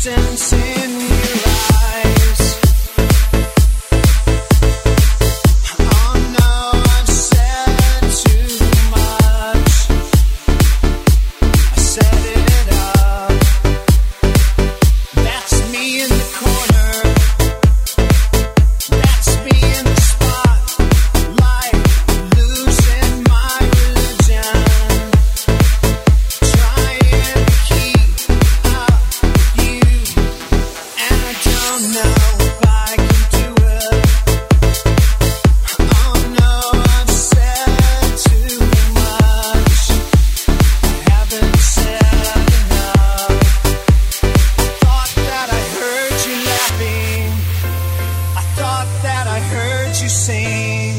distance in your eyes. Oh no, I've said too much. I set it up. That's me in the corner. That's me in the spotlight, losing my religion. Trying to keep up you, and I don't know if I can do it. Oh no, I've said too much. I haven't said enough. Thought that I heard you laughing. I thought that I heard you sing.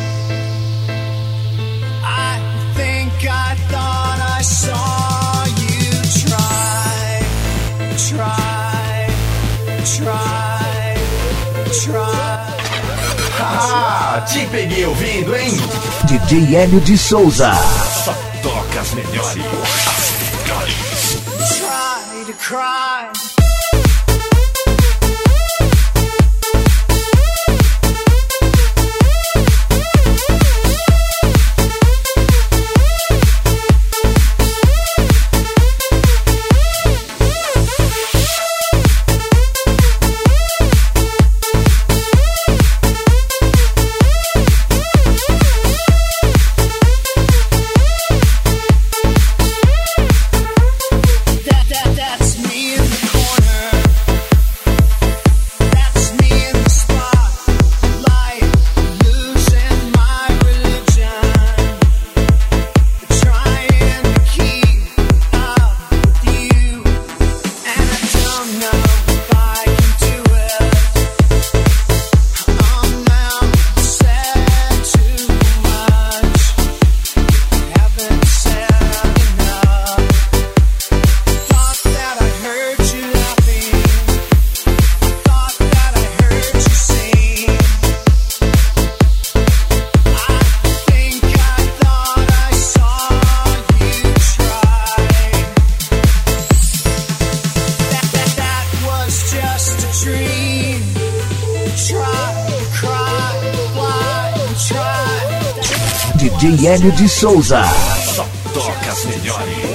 I think I thought I saw you try. Ah, te peguei ouvindo, hein? DJ Hélio de Souza. Só toca as melhores. Try to cry. That's me in the corner. That's me in the spotlight, losing my religion. Trying to keep up with you, and I don't know if I can do it. Oh no, I've said too much. I haven't said enough. Thought that I heard you laughing. Thought that I heard you sing. I think I thought I saw you try. That was just a dream. Try to cry, why try? DJ Hélio de Souza. Só toca as melhores.